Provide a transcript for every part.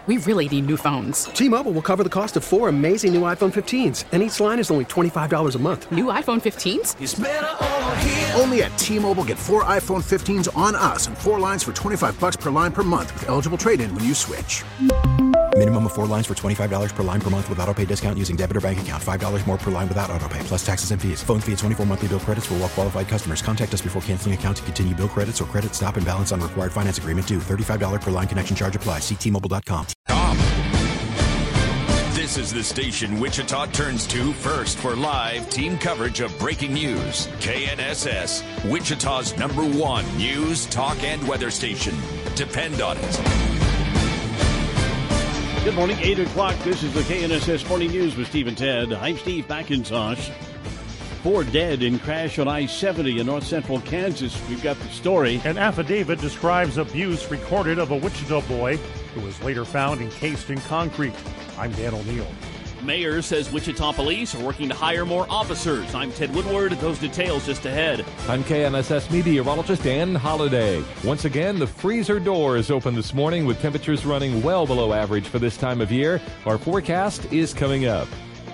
We really need new phones. T-Mobile will cover the cost of 4 amazing new iPhone 15s, and each line is only $25 a month. New iPhone 15s? It's better over here. Only at T-Mobile, get 4 iPhone 15s on us and 4 lines for $25 per line per month with eligible trade-in when you switch. Minimum of 4 lines for $25 per line per month with autopay discount using debit or bank account. $5 more per line without autopay, plus taxes and fees. Phone fee at 24 monthly bill credits for well-qualified customers. Contact us before canceling account to continue bill credits or credit stop and balance on required finance agreement due. $35 per line connection charge applies. See T-Mobile.com. This is the station Wichita turns to first for live team coverage of breaking news. KNSS, Wichita's #1 news, talk, and weather station. Depend on it. Good morning, 8 o'clock. This is the KNSS Morning News with Steve and Ted. I'm Steve McIntosh. 4 dead in crash on I-70 in north central Kansas. We've got the story. An affidavit describes abuse recorded of a Wichita boy who was later found encased in concrete. I'm Dan O'Neill. Mayor says Wichita police are working to hire more officers. I'm Ted Woodward. Those details just ahead. I'm KNSS meteorologist Ann Holliday. Once again, the freezer door is open this morning with temperatures running well below average for this time of year. Our forecast is coming up.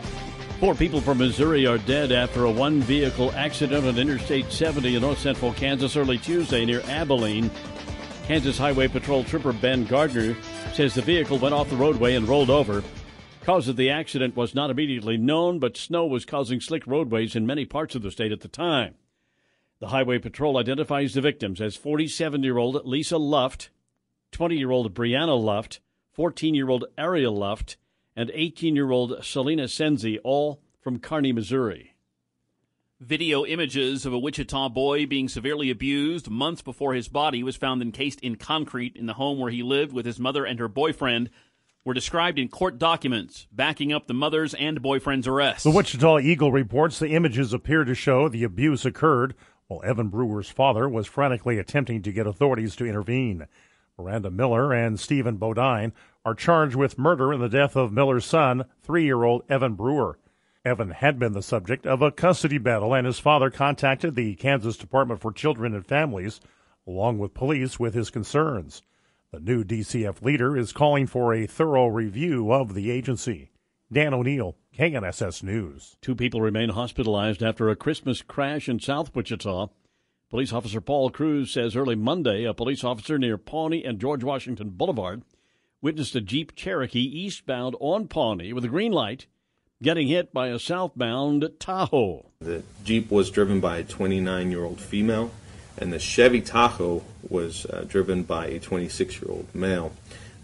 4 people from Missouri are dead after a one-vehicle accident on Interstate 70 in north central Kansas early Tuesday near Abilene. Kansas Highway Patrol Trooper Ben Gardner says the vehicle went off the roadway and rolled over. Cause of the accident was not immediately known, but snow was causing slick roadways in many parts of the state at the time. The Highway Patrol identifies the victims as 47-year-old Lisa Luft, 20-year-old Brianna Luft, 14-year-old Ariel Luft, and 18-year-old Selena Senzi, all from Kearney, Missouri. Video images of a Wichita boy being severely abused months before his body was found encased in concrete in the home where he lived with his mother and her boyfriend were described in court documents backing up the mother's and boyfriend's arrests. The Wichita Eagle reports the images appear to show the abuse occurred while Evan Brewer's father was frantically attempting to get authorities to intervene. Miranda Miller and Stephen Bodine are charged with murder in the death of Miller's son, 3-year-old Evan Brewer. Evan had been the subject of a custody battle, and his father contacted the Kansas Department for Children and Families, along with police, with his concerns. The new DCF leader is calling for a thorough review of the agency. Dan O'Neill, KNSS News. 2 people remain hospitalized after a Christmas crash in South Wichita. Police officer Paul Cruz says early Monday a police officer near Pawnee and George Washington Boulevard witnessed a Jeep Cherokee eastbound on Pawnee with a green light getting hit by a southbound Tahoe. The Jeep was driven by a 29-year-old female, and the Chevy Tahoe was driven by a 26-year-old male.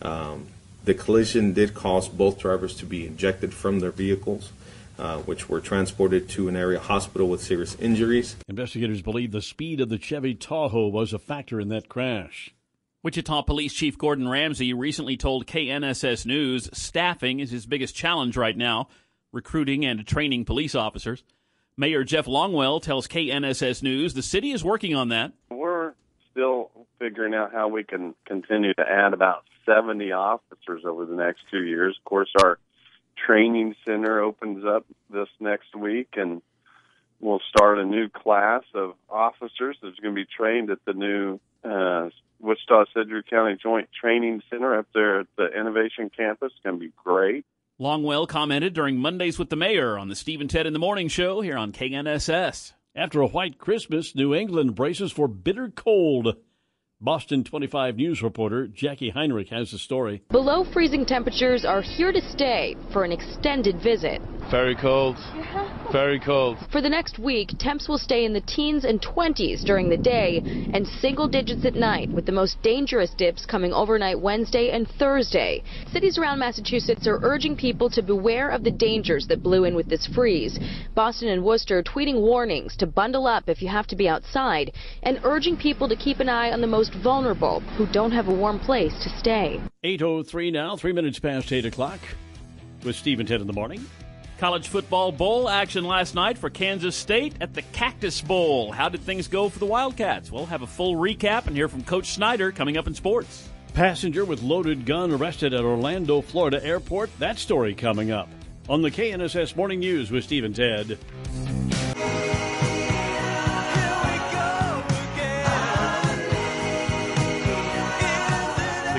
The collision did cause both drivers to be ejected from their vehicles, which were transported to an area hospital with serious injuries. Investigators believe the speed of the Chevy Tahoe was a factor in that crash. Wichita Police Chief Gordon Ramsay recently told KNSS News staffing is his biggest challenge right now, recruiting and training police officers. Mayor Jeff Longwell tells KNSS News the city is working on that. We're still figuring out how we can continue to add about 70 officers over the next 2 years. Of course, our training center opens up this next week, and we'll start a new class of officers that's going to be trained at the new Wichita-Sedgwick County Joint Training Center up there at the Innovation Campus. It's going to be great. Longwell commented during Mondays with the Mayor on the Steve and Ted in the Morning show here on KNSS. After a white Christmas, New England braces for bitter cold. Boston 25 News reporter Jackie Heinrich has the story. Below freezing temperatures are here to stay for an extended visit. Very cold. Very cold. For the next week, temps will stay in the teens and 20s during the day and single digits at night, with the most dangerous dips coming overnight Wednesday and Thursday. Cities around Massachusetts are urging people to beware of the dangers that blew in with this freeze. Boston and Worcester tweeting warnings to bundle up if you have to be outside and urging people to keep an eye on the most vulnerable who don't have a warm place to stay. 8:03 now, 3 minutes past 8 o'clock with Steve and Ted in the Morning. College football bowl action last night for Kansas State at the Cactus Bowl. How did things go for the Wildcats? We'll have a full recap and hear from Coach Snyder coming up in sports. Passenger with loaded gun arrested at Orlando, Florida airport. That story coming up on the KNSS Morning News with Steve and Ted.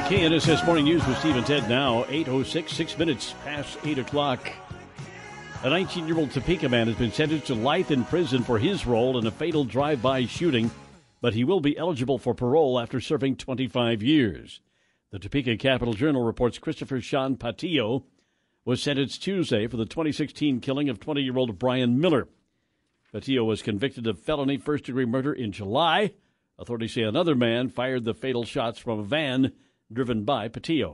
KNSS Morning News with Steve and Ted now, 8:06, 6 minutes past 8 o'clock. A 19-year-old Topeka man has been sentenced to life in prison for his role in a fatal drive-by shooting, but he will be eligible for parole after serving 25 years. The Topeka Capital Journal reports Christopher Sean Patillo was sentenced Tuesday for the 2016 killing of 20-year-old Brian Miller. Patillo was convicted of felony first-degree murder in July. Authorities say another man fired the fatal shots from a van driven by Patillo.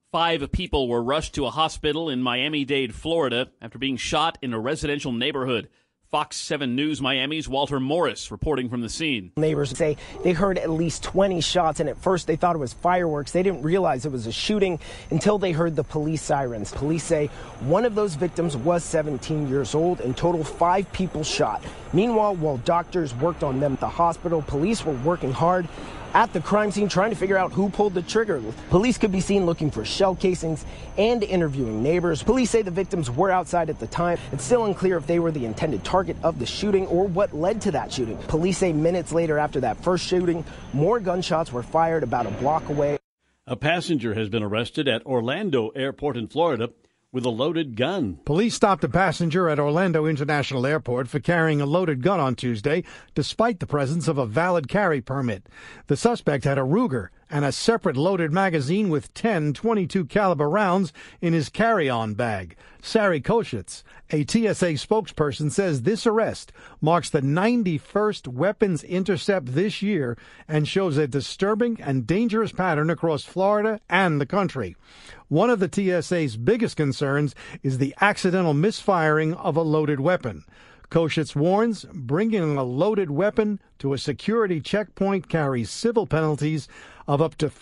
5 people were rushed to a hospital in Miami-Dade, Florida, after being shot in a residential neighborhood. Fox 7 News Miami's Walter Morris reporting from the scene. Neighbors say they heard at least 20 shots, and at first they thought it was fireworks. They didn't realize it was a shooting until they heard the police sirens. Police say one of those victims was 17 years old. In total, 5 people shot. Meanwhile, while doctors worked on them at the hospital, police were working hard at the crime scene trying to figure out who pulled the trigger. Police could be seen looking for shell casings and interviewing neighbors. Police say the victims were outside at the time. It's still unclear if they were the intended target of the shooting or what led to that shooting. Police say minutes later after that first shooting, more gunshots were fired about a block away. A passenger has been arrested at Orlando Airport in Florida with a loaded gun. Police stopped a passenger at Orlando International Airport for carrying a loaded gun on Tuesday, despite the presence of a valid carry permit. The suspect had a Ruger and a separate loaded magazine with 10 .22 caliber rounds in his carry-on bag. Sari Koschitz, a TSA spokesperson, says this arrest marks the 91st weapons intercept this year and shows a disturbing and dangerous pattern across Florida and the country. One of the TSA's biggest concerns is the accidental misfiring of a loaded weapon. Koschitz warns bringing a loaded weapon to a security checkpoint carries civil penalties of up to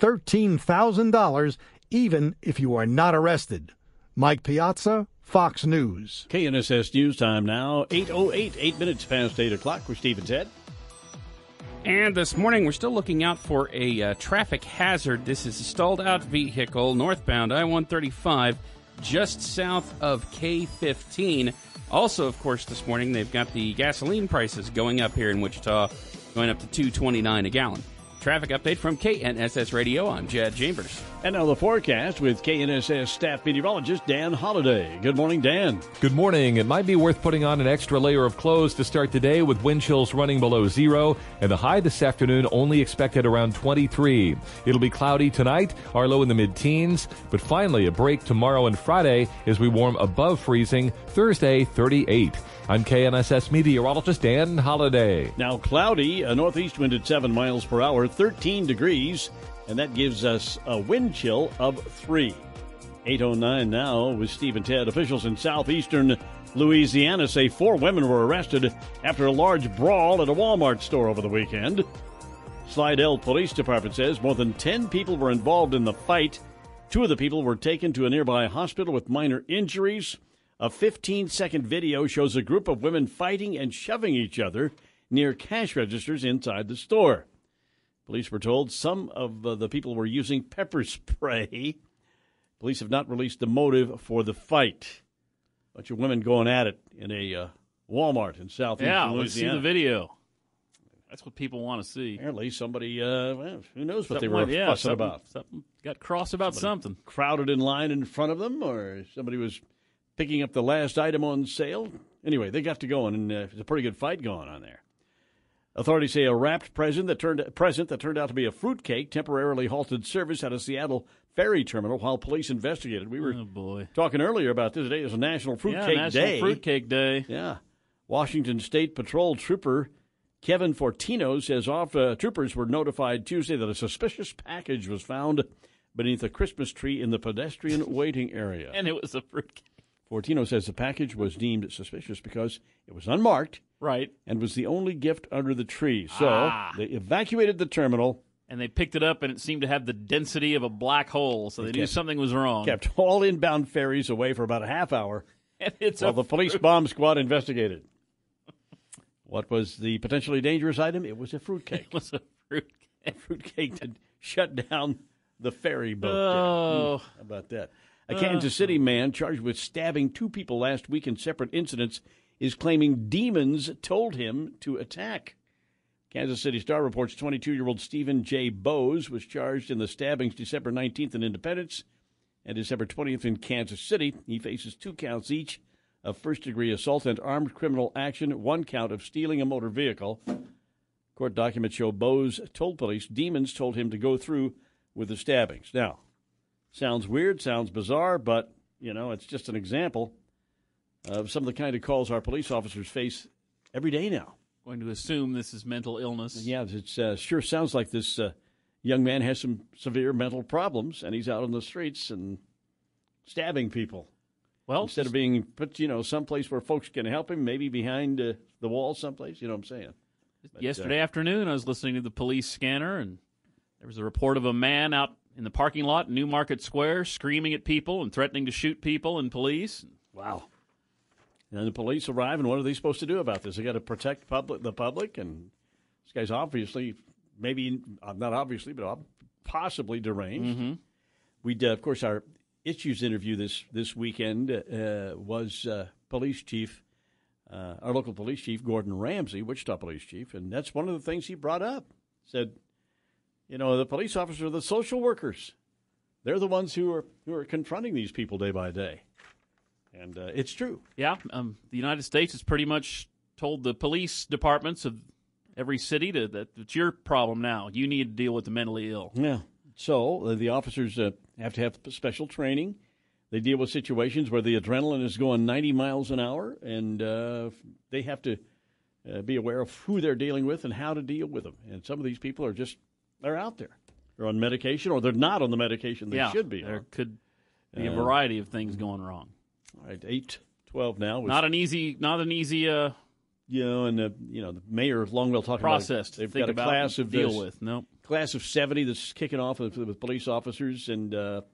$13,000, even if you are not arrested. Mike Piazza, Fox News. KNSS News Time now, 8:08, 8 minutes past 8 o'clock. We're Steve and Ted. And this morning, we're still looking out for a traffic hazard. This is a stalled-out vehicle northbound I-135, just south of K-15. Also, of course, this morning, they've got the gasoline prices going up here in Wichita, going up to $2.29 a gallon. Traffic update from KNSS Radio. I'm Jed Chambers. And now the forecast with KNSS staff meteorologist Dan Holliday. Good morning, Dan. Good morning. It might be worth putting on an extra layer of clothes to start the day with wind chills running below 0, and the high this afternoon only expected around 23. It'll be cloudy tonight, our low in the mid-teens, but finally a break tomorrow and Friday as we warm above freezing, Thursday 38. I'm KNSS meteorologist Dan Holliday. Now cloudy, a northeast wind at 7 miles per hour, 13 degrees, and that gives us a wind chill of 3. 8:09 now with Steve and Ted. Officials in southeastern Louisiana say 4 women were arrested after a large brawl at a Walmart store over the weekend. Slidell Police Department says more than 10 people were involved in the fight. 2 of the people were taken to a nearby hospital with minor injuries. A 15-second video shows a group of women fighting and shoving each other near cash registers inside the store. Police were told some of the people were using pepper spray. Police have not released the motive for the fight. A bunch of women going at it in a Walmart in southeast Louisiana. Let's see the video. That's what people want to see. Apparently somebody, who knows what they were fussing about. Something got cross about something. Crowded in line in front of them, or somebody was picking up the last item on sale. Anyway, they got to going, and there's a pretty good fight going on there. Authorities say a wrapped present that turned out to be a fruitcake temporarily halted service at a Seattle ferry terminal while police investigated. We were talking earlier about this today. It was a National Fruitcake Day. National Fruitcake Day. Yeah. Washington State Patrol Trooper Kevin Fortino says troopers were notified Tuesday that a suspicious package was found beneath a Christmas tree in the pedestrian waiting area. And it was a fruitcake. Fortino says the package was deemed suspicious because it was unmarked, right, and was the only gift under the tree. So they evacuated the terminal. And they picked it up, and it seemed to have the density of a black hole, so they knew something was wrong. Kept all inbound ferries away for about a half hour while the police bomb squad investigated. What was the potentially dangerous item? It was a fruitcake. It was a fruitcake. A fruitcake to shut down the ferry boat. Oh. How about that? A Kansas City man charged with stabbing 2 people last week in separate incidents is claiming demons told him to attack. Kansas City Star reports 22-year-old Stephen J. Bowes was charged in the stabbings December 19th in Independence and December 20th in Kansas City. He faces 2 counts each of first-degree assault and armed criminal action, 1 count of stealing a motor vehicle. Court documents show Bowes told police demons told him to go through with the stabbings. Now, sounds weird, sounds bizarre, but, it's just an example of some of the kind of calls our police officers face every day now. Going to assume this is mental illness. Yeah, it sure sounds like this young man has some severe mental problems, and he's out on the streets and stabbing people. Well, instead of being put, someplace where folks can help him, maybe behind the wall someplace, you know what I'm saying? But, yesterday afternoon, I was listening to the police scanner, and there was a report of a man out in the parking lot in Newmarket Square screaming at people and threatening to shoot people and police. Wow. And the police arrive, and what are they supposed to do about this? They got to protect the public, and this guy's obviously, maybe not obviously, but possibly deranged. Mm-hmm. We, of course, our issues interview this weekend was police chief, our local police chief, Gordon Ramsay, Wichita police chief, and that's one of the things he brought up. Said, the police officers are the social workers. They're the ones who are confronting these people day by day. And it's true. Yeah, the United States has pretty much told the police departments of every city that it's your problem now. You need to deal with the mentally ill. Yeah. So the officers have to have special training. They deal with situations where the adrenaline is going 90 miles an hour, and they have to be aware of who they're dealing with and how to deal with them. And some of these people they're out there. They're on medication, or they're not on the medication they should be on. There could be a variety of things going wrong. All right, 8:12 now. Not an easy. The mayor of Longville talking process about they've got a class of deal with. Nope. Class of 70 that's kicking off with police officers, and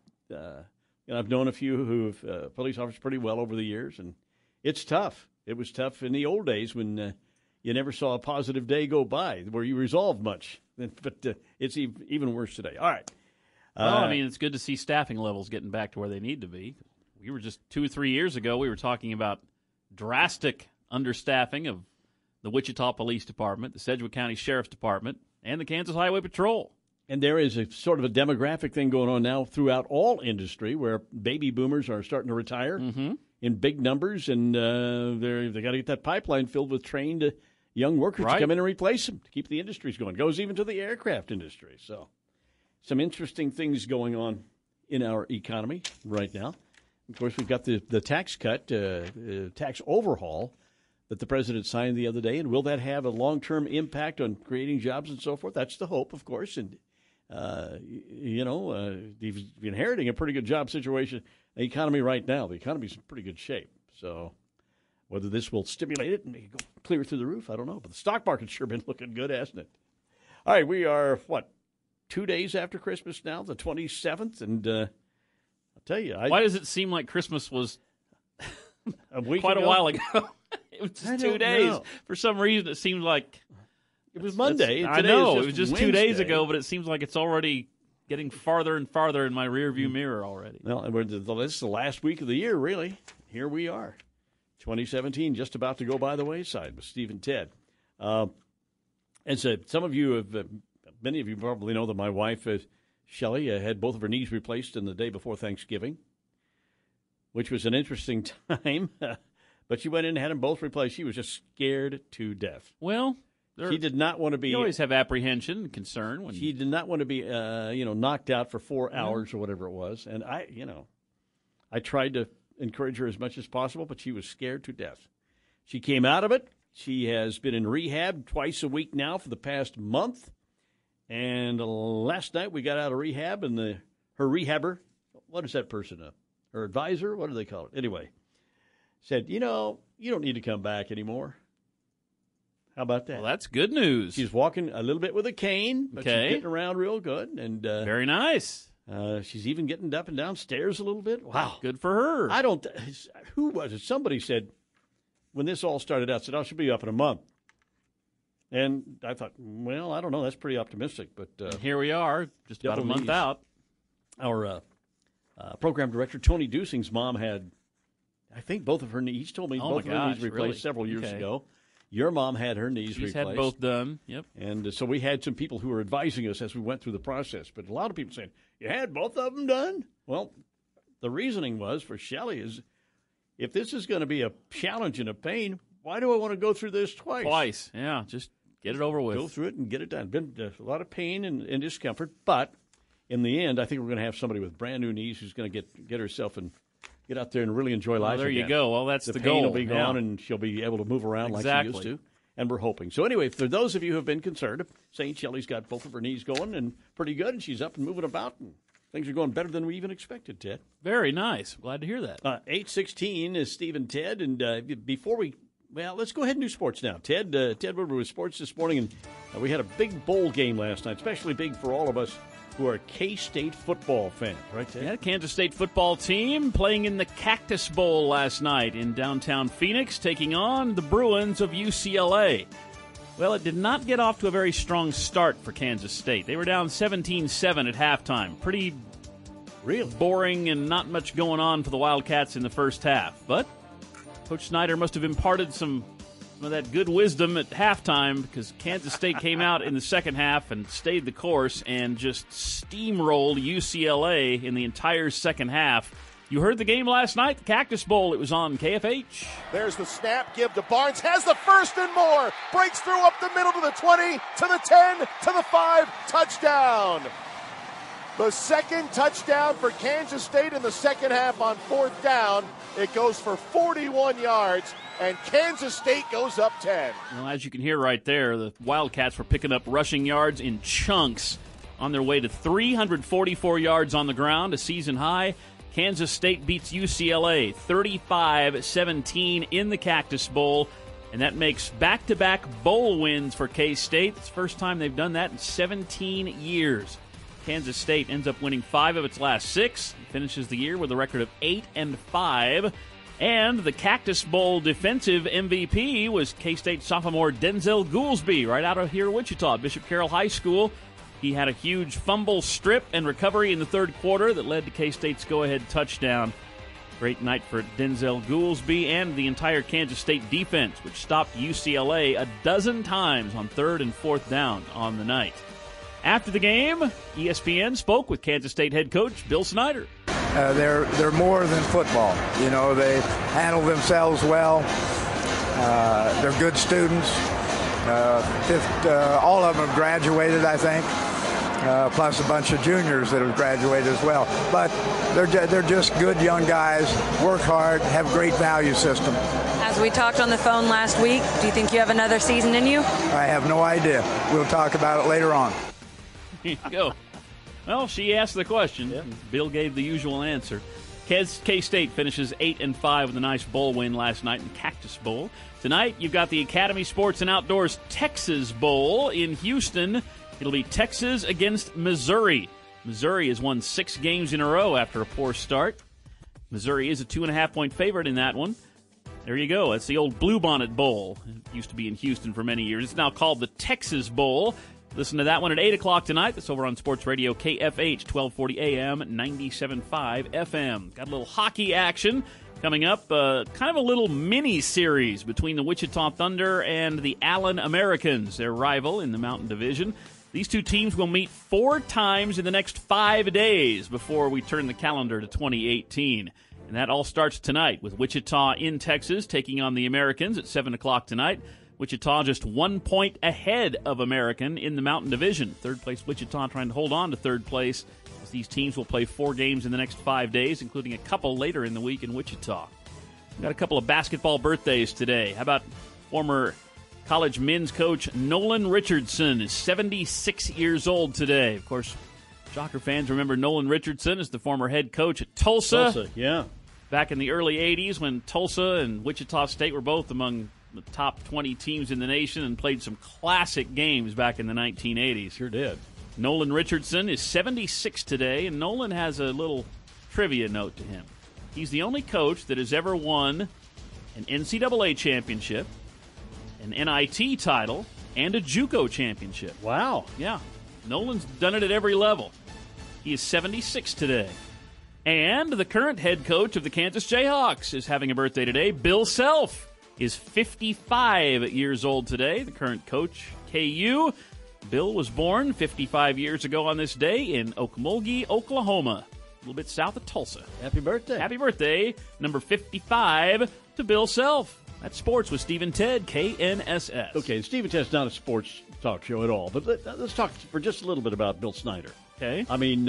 I've known a few who have police officers pretty well over the years, and it's tough. It was tough in the old days when you never saw a positive day go by where you resolved much, but it's even worse today. All right. Well, it's good to see staffing levels getting back to where they need to be. We were just 2 or 3 years ago, we were talking about drastic understaffing of the Wichita Police Department, the Sedgwick County Sheriff's Department, and the Kansas Highway Patrol. And there is a sort of a demographic thing going on now throughout all industry where baby boomers are starting to retire in big numbers, and they got to get that pipeline filled with trained young workers to come in and replace them to keep the industries going. It goes even to the aircraft industry. So some interesting things going on in our economy right now. Of course, we've got the tax cut, tax overhaul that the president signed the other day. And will that have a long-term impact on creating jobs and so forth? That's the hope, of course. And, he's inheriting a pretty good job situation, the economy right now. The economy's in pretty good shape. So whether this will stimulate it and make it go clear through the roof, I don't know. But the stock market's sure been looking good, hasn't it? All right, we are, 2 days after Christmas now, the 27th, and I'll tell you. Why does it seem like Christmas was a week quite ago? a while ago? It was just 2 days. Know. For some reason, it seemed like it was Monday. I know it was just Wednesday. 2 days ago, but it seems like it's already getting farther and farther in my rearview mirror already. Well, this is the last week of the year, really. Here we are, 2017, just about to go by the wayside with Steve and Ted. And so, some of you have, many of you probably know that my wife, Shelley, had both of her knees replaced in the day before Thanksgiving, which was an interesting time. But she went in and had them both replaced. She was just scared to death. Well, she did not want to be. You always have apprehension and concern. When she did not want to be, knocked out for 4 hours or whatever it was. And I tried to encourage her as much as possible, but she was scared to death. She came out of it. She has been in rehab twice a week now for the past month. And last night we got out of rehab, and her rehabber, what is that person? Her advisor? What do they call it? Anyway, said, you don't need to come back anymore. How about that? Well, that's good news. She's walking a little bit with a cane, but she's getting around real good. And very nice. She's even getting up and down stairs a little bit. Wow. Good for her. Who was it? Somebody said, when this all started out, said, she'll be up in a month. And I thought, well, I don't know. That's pretty optimistic. But here we are, just about a month out. Our program director, Tony Dusing's mom had, I think, both of her knees. He told me both of her knees replaced several years ago. Your mom had her knees She's replaced. had both done. Yep. And so we had some people who were advising us as we went through the process. But a lot of people saying, you had both of them done? Well, the reasoning was for Shelley is, if this is going to be a challenge and a pain, why do I want to go through this twice? Twice, yeah. Just get it over with. Go through it and get it done. Been a lot of pain and discomfort, but in the end, I think we're going to have somebody with brand new knees who's going to get herself and get out there and really enjoy life. There again. you go. Well, that's the pain goal. will be gone, and she'll be able to move around like she used to. And we're hoping. So anyway, for those of you who have been concerned, St. Shelley's got both of her knees going and pretty good, and she's up and moving about, and things are going better than we even expected, Ted. Very nice. Glad to hear that. 8:16 is Steve and Ted, and before we, let's go ahead and do sports now. Ted Woodward with sports this morning, and we had a big bowl game last night, especially big for all of us who are K-State football fans, right, Ted? Yeah, Kansas State football team playing in the Cactus Bowl last night in downtown Phoenix, taking on the Bruins of UCLA. Well, it did not get off to a very strong start for Kansas State. They were down 17-7 at halftime. Pretty boring and not much going on for the Wildcats in the first half. But Coach Snyder must have imparted some of that good wisdom at halftime, because Kansas State came out in the second half and stayed the course and just steamrolled UCLA in the entire second half. You heard the game last night, the Cactus Bowl. It was on KFH. There's the snap, give to Barnes, has the first and more, breaks through up the middle to the 20, to the 10, to the 5, touchdown. The second touchdown for Kansas State in the second half on fourth down. It goes for 41 yards, and Kansas State goes up 10. Well, as you can hear right there, the Wildcats were picking up rushing yards in chunks on their way to 344 yards on the ground, a season high. Kansas State beats UCLA 35-17 in the Cactus Bowl, and that makes back-to-back bowl wins for K-State. It's the first time they've done that in 17 years. Kansas State ends up winning 5 of its last 6, finishes the year with a record of 8-5. And the Cactus Bowl defensive MVP was K-State sophomore Denzel Goolsby, right out of here in Wichita, Bishop Carroll High School. He had a huge fumble strip and recovery in the third quarter that led to K-State's go-ahead touchdown. Great night for Denzel Goolsby and the entire Kansas State defense, which stopped UCLA a dozen times on third and fourth down on the night. After the game, ESPN spoke with Kansas State head coach Bill Snyder. They're more than football. You know, they handle themselves well. They're good students. All of them have graduated, I think, plus a bunch of juniors that have graduated as well. But they're just good young guys, work hard, have great value system. As we talked on the phone last week, do you think you have another season in you? I have no idea. We'll talk about it later on. Here you go. Well, she asked the question. Yeah. Bill gave the usual answer. K-State finishes 8-5 with a nice bowl win last night in Cactus Bowl. Tonight, you've got the Academy Sports and Outdoors Texas Bowl in Houston. It'll be Texas against Missouri. Missouri has won 6 games in a row after a poor start. Missouri is a 2.5-point favorite in that one. There you go. That's the old Bluebonnet Bowl. It used to be in Houston for many years. It's now called the Texas Bowl. Listen to that one at 8 o'clock tonight. That's over on Sports Radio KFH, 1240 AM, 97.5 FM. Got a little hockey action coming up. Kind of a little mini-series between the Wichita Thunder and the Allen Americans, their rival in the Mountain Division. These two teams will meet 4 times in the next 5 days before we turn the calendar to 2018. And that all starts tonight with Wichita in Texas taking on the Americans at 7 o'clock tonight. Wichita just 1 point ahead of American in the Mountain Division. Third place Wichita trying to hold on to third place, as these teams will play 4 games in the next 5 days, including a couple later in the week in Wichita. We've got a couple of basketball birthdays today. How about former college men's coach Nolan Richardson is 76 years old today. Of course, Shocker fans remember Nolan Richardson as the former head coach at Tulsa. Yeah. Back in the early 80s when Tulsa and Wichita State were both among the top 20 teams in the nation and played some classic games back in the 1980s. Sure did. Nolan Richardson is 76 today, and Nolan has a little trivia note to him. He's the only coach that has ever won an NCAA championship, an NIT title, and a JUCO championship. Wow. Yeah. Nolan's done it at every level. He is 76 today. And the current head coach of the Kansas Jayhawks is having a birthday today, Bill Self. is 55 years old today. The current coach, KU. Bill was born 55 years ago on this day in Okmulgee, Oklahoma, a little bit south of Tulsa. Happy birthday. Happy birthday, number 55 to Bill Self. That's sports with Steve and Ted, KNSS. Okay, Steve and Ted's not a sports talk show at all, but let's talk for just a little bit about Bill Snyder. Okay. I mean,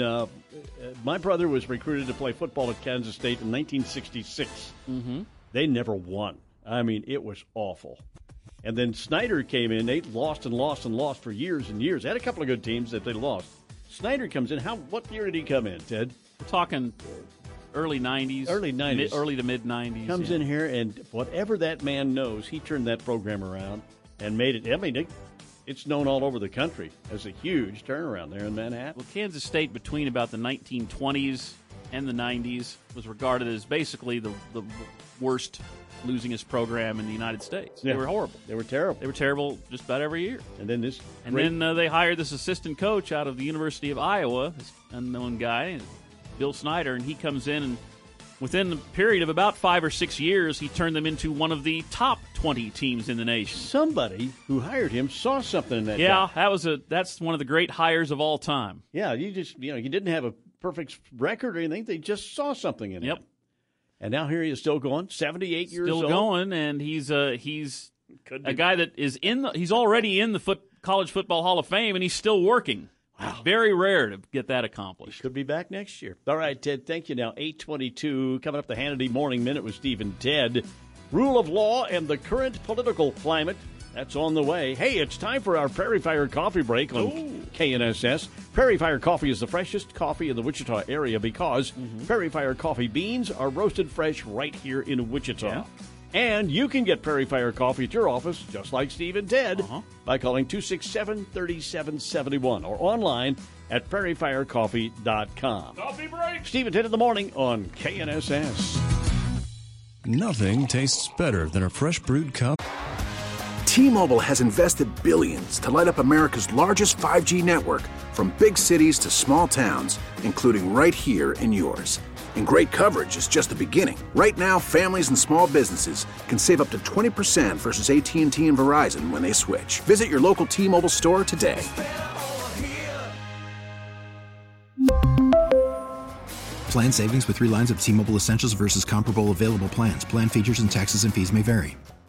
my brother was recruited to play football at Kansas State in 1966. Mm-hmm. They never won. I mean, it was awful. And then Snyder came in. They lost and lost and lost for years and years. They had a couple of good teams that they lost. Snyder comes in. What year did he come in, Ted? We're talking early 90s. Early 90s. Early to mid 90s. Comes in here, and whatever that man knows, he turned that program around and made it. I mean, it's known all over the country as a huge turnaround there in Manhattan. Well, Kansas State between about the 1920s and the 90s was regarded as basically the worst losingest program in the United States. Yeah. They were horrible. They were terrible. They were terrible just about every year. And then they hired this assistant coach out of the University of Iowa, this unknown guy, Bill Snyder, and he comes in and within the period of about 5 or 6 years, he turned them into one of the top 20 teams in the nation. Somebody who hired him saw something in that guy. Yeah, that's one of the great hires of all time. Yeah, he didn't have a perfect record or anything. They just saw something in him. And now here he is still going, 78 years old. Still going, and he's a guy that is he's already in the College Football Hall of Fame, and he's still working. Wow. Very rare to get that accomplished. Could be back next year. All right, Ted, thank you. Now, 8:22, coming up the Hannity Morning Minute with Steve and Ted. Rule of law and the current political climate. That's on the way. Hey, it's time for our Prairie Fire Coffee Break on KNSS. Prairie Fire Coffee is the freshest coffee in the Wichita area because Prairie Fire Coffee beans are roasted fresh right here in Wichita. Yeah. And you can get Prairie Fire Coffee at your office, just like Steve and Ted, by calling 267-3771 or online at prairiefirecoffee.com. Coffee break! Steve and Ted in the morning on KNSS. Nothing tastes better than a fresh brewed cup. T-Mobile has invested billions to light up America's largest 5G network, from big cities to small towns, including right here in yours. And great coverage is just the beginning. Right now, families and small businesses can save up to 20% versus AT&T and Verizon when they switch. Visit your local T-Mobile store today. Plan savings with 3 lines of T-Mobile Essentials versus comparable available plans. Plan features and taxes and fees may vary.